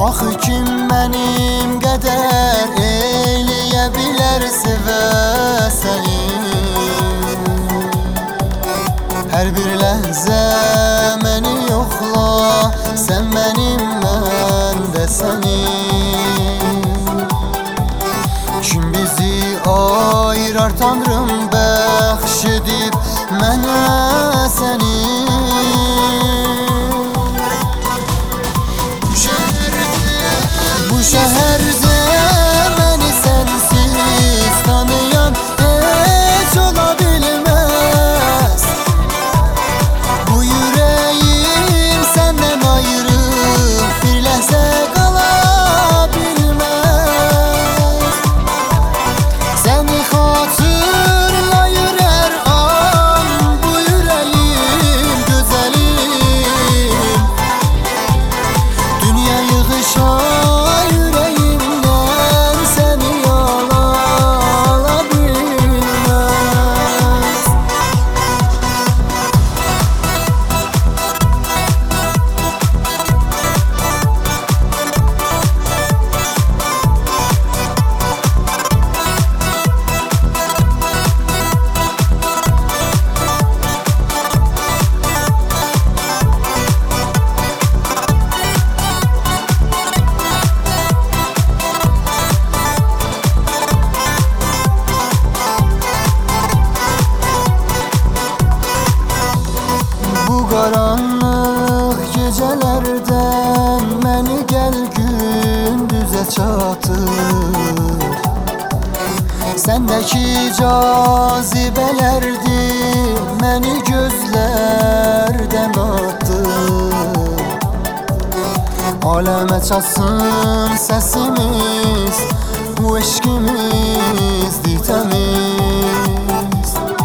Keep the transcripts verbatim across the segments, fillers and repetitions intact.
Axı kim mənim qədər eləyə bilər sevəsəni? Hər bir ləhzə məni yoxla, sən mənim, mən də sənin. Kim bizi ayırar Tanrım bəxş edib mənə səni? Bu şəhərdə məni sənsiz tanıyan heç ola bilməz. Bu ürəyim səndən ayrı bir ləhzə qala bilməz. Səni xatırlayır hər an bu ürəyim gözəlim. Dünya yığışar Qaranlıq gecələrdən məni gəl gündüzə çatır. Səndəki cazibələrdir məni gözlərdən atır. Aləmə çatsın səsimiz, bu eşqimizdir təmiz.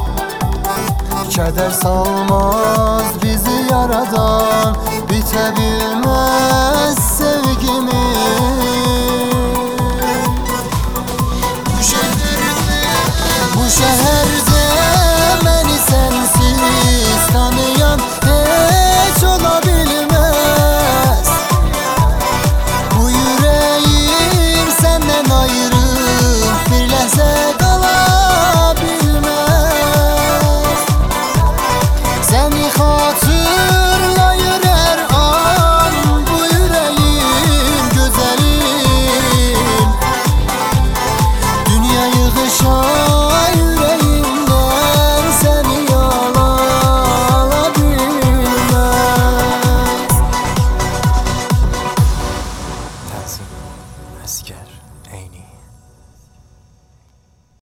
Kədər salmaz bizi yaradan, bitə bilməz sevgimiz. Bu şəhərdə, bu şəhərdə məni sənsiz tanıyan heç ola bilməz. Bu ürəyim səndən ayrı bir ləhzə qala bilməz. Səni xatırlayır hər an bu ürəyim gözəlim. Dünya yığışar ürəyimdən səni ala bilməz. Tənzim Əsgər Eyni.